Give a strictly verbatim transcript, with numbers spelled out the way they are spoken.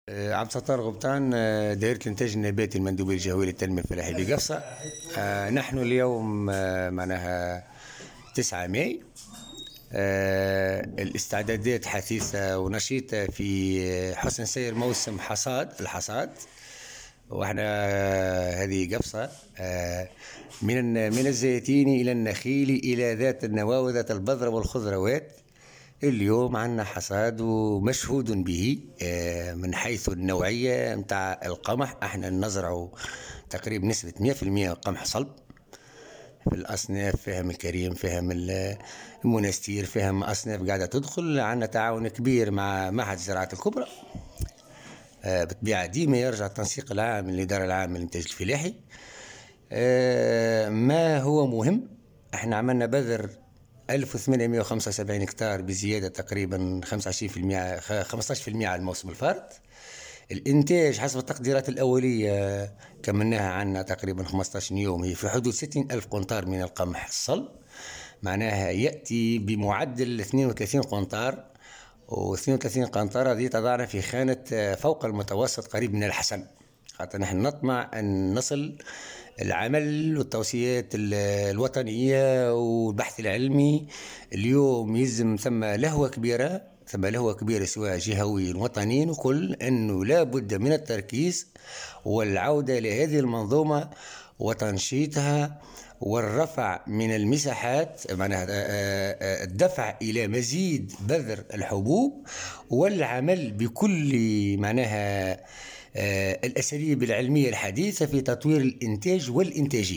آه، عبد الستار غبطان، آه، دائرة الإنتاج النباتي المندوبية الجهوية للتنمية الفلاحية بقفصة. آه، نحن اليوم آه، معناها تسعة ماي. آه، الاستعدادات حثيثة ونشيطة في حسن سير موسم حصاد الحصاد. واحنا آه، هذه قفصة، آه، من من الزيتين إلى النخيل إلى ذات النواة وذات البذر والخضروات. اليوم عندنا حصاد ومشهود به، آه، من حيث النوعية متاع القمح. احنا نزرع تقريبا نسبة مئة في المئة قمح صلب في الأصناف، فهم الكريم، فهم المنستير، فهم أصناف قاعدة تدخل. عندنا تعاون كبير مع معهد الزراعة الكبرى. آه، بالطبيعة ديما يرجع التنسيق العام للإدارة العامة للإنتاج الفلاحي. آه، ما هو مهم، احنا عملنا بذر ألف وثمانمئة وخمسة وسبعين هكتار بزيادة تقريبا خمسة وعشرين في المئة خمسة عشر في المئة على الموسم الفارط. الإنتاج حسب التقديرات الأولية كملناها عنا تقريبا خمسة عشر يوم، هي في حدود ستين ألف قنطار من القمح الصلب. معناها يأتي بمعدل اثنين وثلاثين قنطار، و اثنين وثلاثين قنطرة هذه تضعنا في خانة فوق المتوسط قريب من الحسن. حتى نحن نطمع أن نصل العمل والتوصيات الوطنية والبحث العلمي. اليوم يلزم ثم لهوة كبيرة، ثم لهوة كبيرة سواء جهويين وطنيين، وكل أنه لا بد من التركيز والعودة لهذه المنظومة وتنشيطها والرفع من المساحات، معناها الدفع إلى مزيد بذر الحبوب والعمل بكل معناها الأساليب العلمية الحديثة في تطوير الإنتاج والإنتاجية.